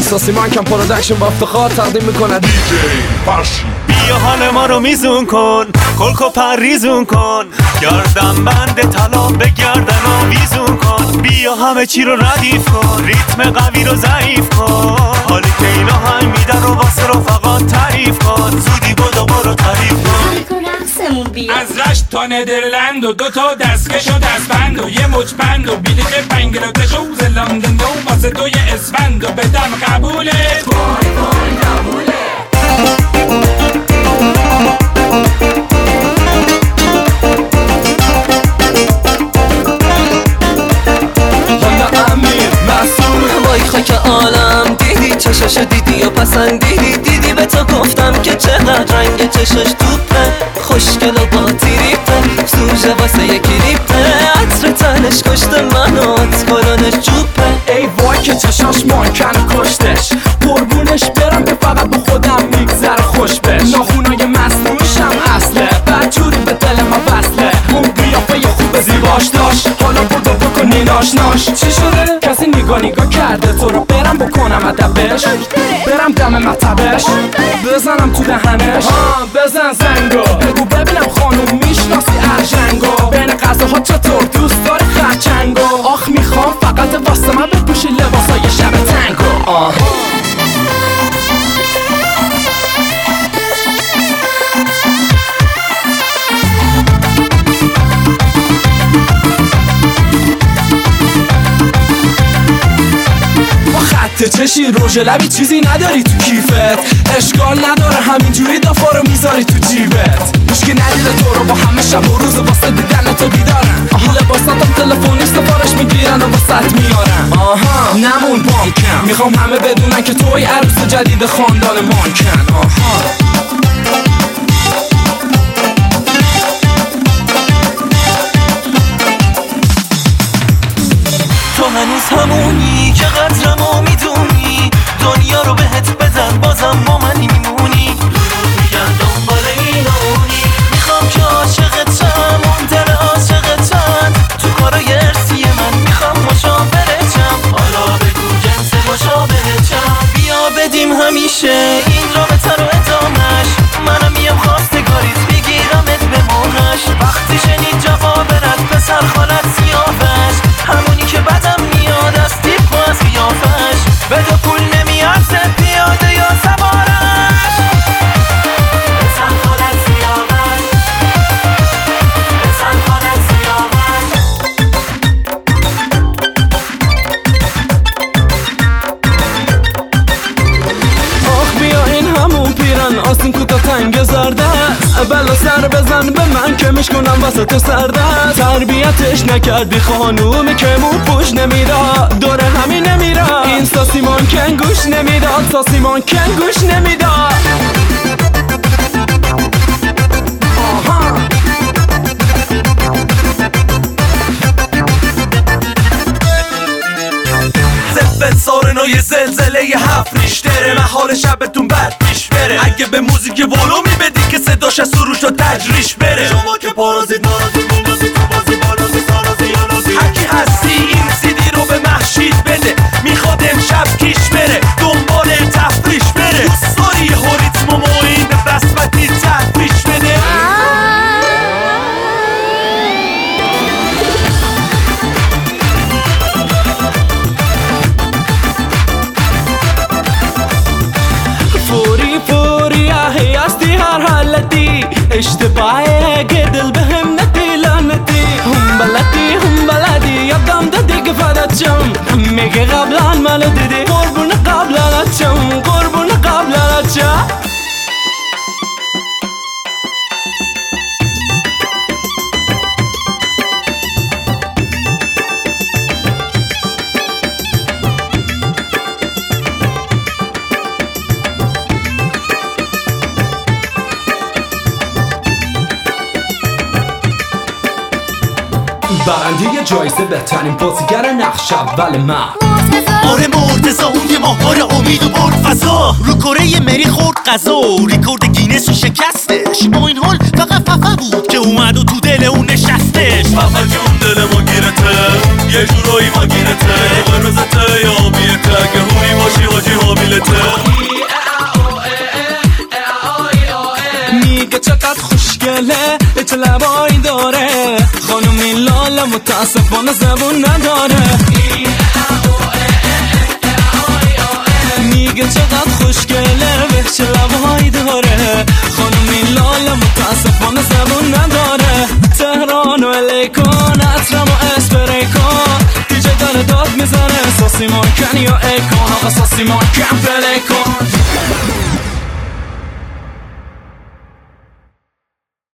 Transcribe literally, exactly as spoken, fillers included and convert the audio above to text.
اینستا من کم پرودکشن با افتخار تقدیم میکنه دی جی فرشی. بیا حال ما رو میزون کن، کلک و پریزون کن، گردن بند طلا به گردن آویزون کن. بیا همه چی رو ردیف کن، ریتم قوی رو ضعیف کن. حالی که اینا هم میدن رو واسه رفقات تعریف کن. زودی بدو برو تعریف کن. از رشت تا ندرلند و دو تا دستکش و دستبند و یه مچ بند و بیلیت بنگلادش و زلندن و واسه دوی اسفند و بدم قبوله وای وای قبوله. وای خاک عالم دیدی چشاش دیدی و پسندیدی دیدی به تو گفتم که چقدر رنگ چشاش توپه خوشگل و با تیریپه سوژه واسه یکی ریپه عطر تنش کشته منو اتکارانش جوپه. ای وای که چشاش مانکن کشتش قربونش برم که فقط به خودم میگذره خوش بش. ناخونای مصنوعشم اصله بدجوری به دل ما وصله. اون قیافه خوب زیباش داشت حالا بودو بکنی ناش ناش. چی شده؟ کسی نگاه نگاه کرده تو رو برم بکنم ادبش برم دم مطبش بزنم تو دهنش آه بزن زنگو بگو ببینم خانوم میشناسی ارژنگو بین غذاها چطور دوست داری خرچنگو. آخ میخوام فقط واسه من بپوشی لباسای شب تنگو. آه چشی روژ لبی چیزی نداری تو کیفت اشکال نداره همینجوری دافا رو میذاری تو جیبت. مشکی ندیده تو رو با همه شب و روز واسه دیدن تو بیدارن. لباساتم تلفنی سفارش میگیرن و واسه میارن. آها نمون بانکم میخوام همه بدونن که توی عروس جدید خاندان مانکن. آها تو هنوز همونی که قدرمو میدونی دنیا رو بهت بدن بازم با من میمونی. میگن دنبال اینونی میخوام که عاشقتم اون دل عاشقتم تو کارای ارسی من میخوام مشاورتم. حالا بگو جنس مشابهتم بیا بدیم همیشه این رابطه رو ادامش. منم میام خواستگاریت میگیرمت به موهش. وقتی شنید جواب رد پسر خالت سیاوش همونی که بدم میاد از تیپ و از قیافش. بده پول نمیارزه پیاده یا سوارش. بزن خالت سیاوش بزن خالت سیاوش. آخ بیا این همون پیرن آسین کوتا تنگ زرده بلا سر بزن به من که میشکنم واسه تو سرده. تربیتش نکردی خانومی که مو پوش نمیداد دوره همین نمیراد. این ساسی مانکن گوش نمیداد ساسی مانکن گوش نمیداد. زفت سارنای زلزله ی هفت ریشتره محال شبتون بد پیش بره. اگه به موزیک ولو میبدی که صداش از سروش و تجریش بره. شما که پارازیت نارازیت موندازی تو بازی بالازی سارازی یانازی هرکی هستی این سیدی رو به محشید بده. میخواد امشب کیش بره دنبال تفریش بره. دوست داری هوریتم و موین به بسمتی تفریش بده. فوری فوری اهی هستی هر حالتی اشتباهی اگه دل بهم نتی لعنتی. هم بلدی هم بلدی یادم دادی که فدات شم میگه قبلا منو دیدی قربون قبلا شم قربون قبلا شم. برنده جایزه بهترین بازیگر نقش اول من آره مرتضی اون یه ماهواره امید و برد فضا رو کره مری خورد قضا ریکورد گینس رو شکستش. با این حال فقط فقط بود که اومد و تو دل اون نشستش. فقط که اون دل ما گیرته یه جورایی ما گیرته قرمزته یا بیته که هوری باشی حاجی ها چه لبایی داره خانم این لاله متاسفانه زبون نداره میگه چقدر خوشگله به چه لبایی داره خانم این لاله متاسفانه زبون نداره تهران و الیکان عطرم و اسپریکان دیجه داره داد میزنه ساسی مارکن یا ایکان آقا ساسی مارکن پلیکان